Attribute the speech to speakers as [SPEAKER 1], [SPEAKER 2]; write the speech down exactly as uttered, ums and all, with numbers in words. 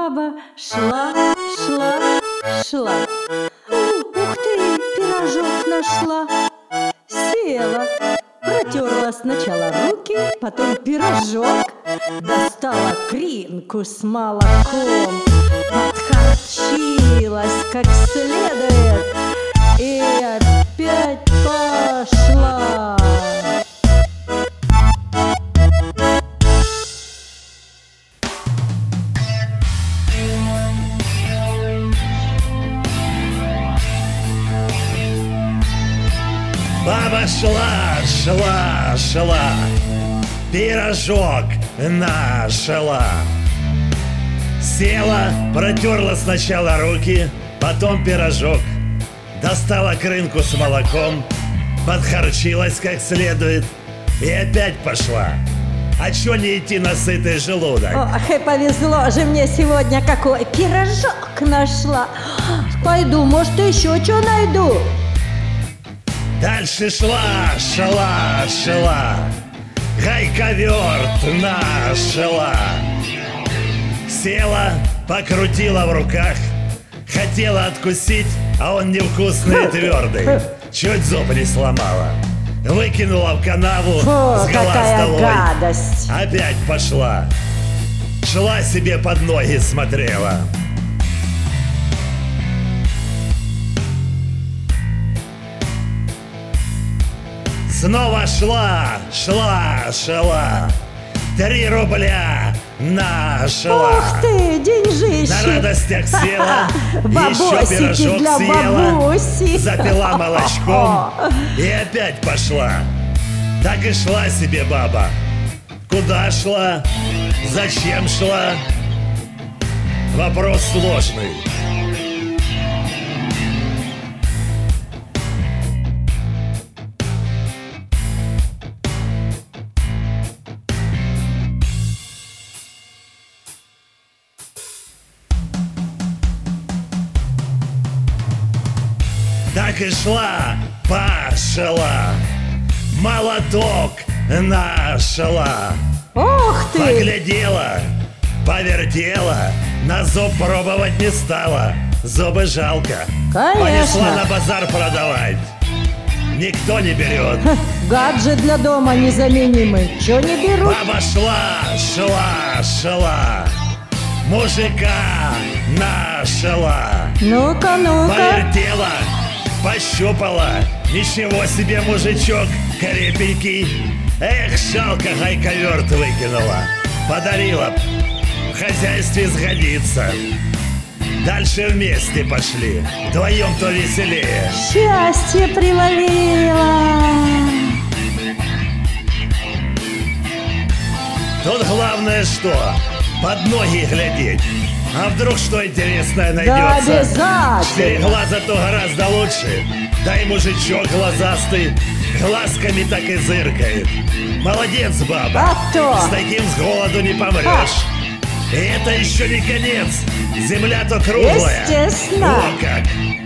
[SPEAKER 1] Баба шла, шла, шла. Ух ты, пирожок нашла. Села, протерла сначала руки, потом пирожок. Достала кринку с молоком, подхарчилась как следует и опять пошла.
[SPEAKER 2] Баба шла, шла, шла, пирожок нашла. Села, протерла сначала руки, потом пирожок. Достала крынку с молоком, подхарчилась как следует и опять пошла. А чё не идти на сытый желудок?
[SPEAKER 1] Ох, и повезло же мне сегодня, какой пирожок нашла. Пойду, может, еще что найду.
[SPEAKER 2] Дальше шла, шла, шла, гайковерт нашла. Села, покрутила в руках, хотела откусить, а он невкусный и твердый. Чуть зуб не сломала. Выкинула в канаву,
[SPEAKER 1] Фу,
[SPEAKER 2] с глаз
[SPEAKER 1] какая
[SPEAKER 2] долой.
[SPEAKER 1] гадость.
[SPEAKER 2] Опять пошла. Шла себе под ноги, смотрела. Снова шла, шла, шла. Три рубля нашла.
[SPEAKER 1] Ух ты, деньжище.
[SPEAKER 2] На радостях села, еще
[SPEAKER 1] Бабосики
[SPEAKER 2] пирожок
[SPEAKER 1] для
[SPEAKER 2] съела,
[SPEAKER 1] бабуси.
[SPEAKER 2] запила молочком и опять пошла. Так и шла себе баба. Куда шла? Зачем шла? Вопрос сложный. Так и шла, пошла, молоток нашла.
[SPEAKER 1] Ух ты.
[SPEAKER 2] Поглядела, повертела, на зуб пробовать не стала. Зубы жалко.
[SPEAKER 1] Конечно.
[SPEAKER 2] Понесла на базар продавать. Никто не берет.
[SPEAKER 1] Гаджет для дома незаменимый. Чё не берут?
[SPEAKER 2] Баба шла, шла, шла, мужика нашла.
[SPEAKER 1] Ну-ка, ну-ка.
[SPEAKER 2] Повертела, пощупала. Ничего себе мужичок, крепенький. Эх, жалко, гайковерт выкинула. Подарила, в хозяйстве сгодится. Дальше вместе пошли, вдвоем-то веселее.
[SPEAKER 1] Счастье приловила.
[SPEAKER 2] Тут главное что? Под ноги глядеть. А вдруг что интересное
[SPEAKER 1] Да
[SPEAKER 2] найдется? Четыре
[SPEAKER 1] обязательно.
[SPEAKER 2] глаза то гораздо лучше. Да и мужичок глазастый глазками так и зыркает. Молодец, баба.
[SPEAKER 1] А то.
[SPEAKER 2] С таким с голоду не помрешь. И это еще не конец. Земля-то круглая.
[SPEAKER 1] Естественно.
[SPEAKER 2] О как!